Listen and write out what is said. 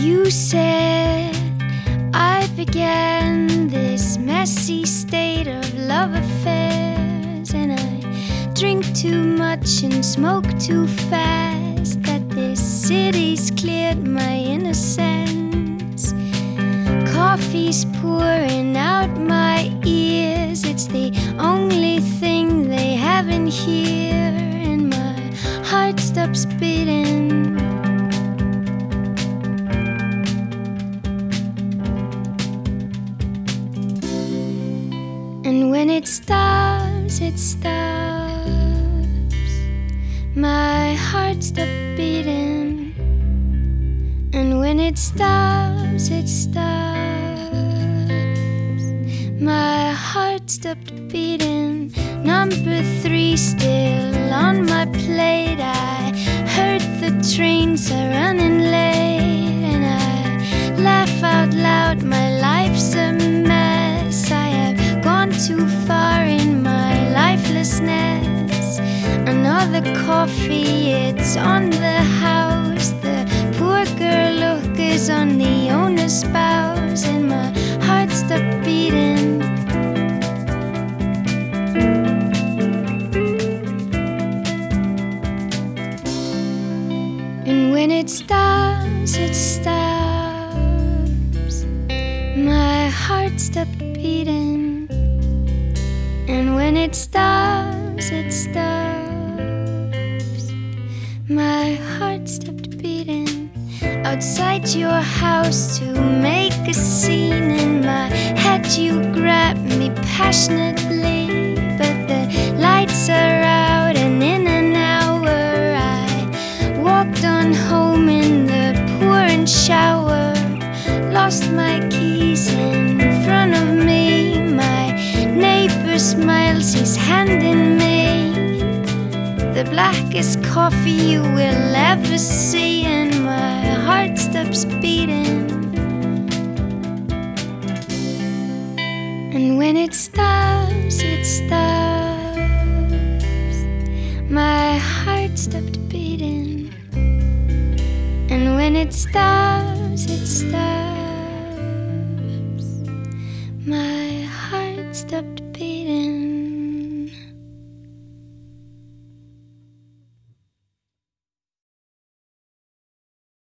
You said I began this messy state of love affairs, and I drink too much and smoke too fast, that this city's cleared my innocence. Coffee's pouring out my ears, it's the only thing they have in here, and my heart stops beating. And when it stops, my heart stops beating. And when it stops, my heart stopped beating. Number 3 still on my plate. I heard the trains are running late, and I laugh out loud, my life's a mess. I have gone too far in my lifelessness. Another coffee, it's on the house. The poor girl look is on the owner's spouse, and my heart stopped beating. And when it stops, my heart stopped beating. And when it stops, my heart stopped beating. Outside your house to make a scene, in my head you grab me passionately, but the lights are out, and in an hour I walked on home in the pouring shower. Lost my keys in front of me. My neighbor smiles, he's handing me the blackest coffee you will ever see, and my heart stops beating. And when it stops, my heart stopped beating. And when it stops, my heart stopped beating.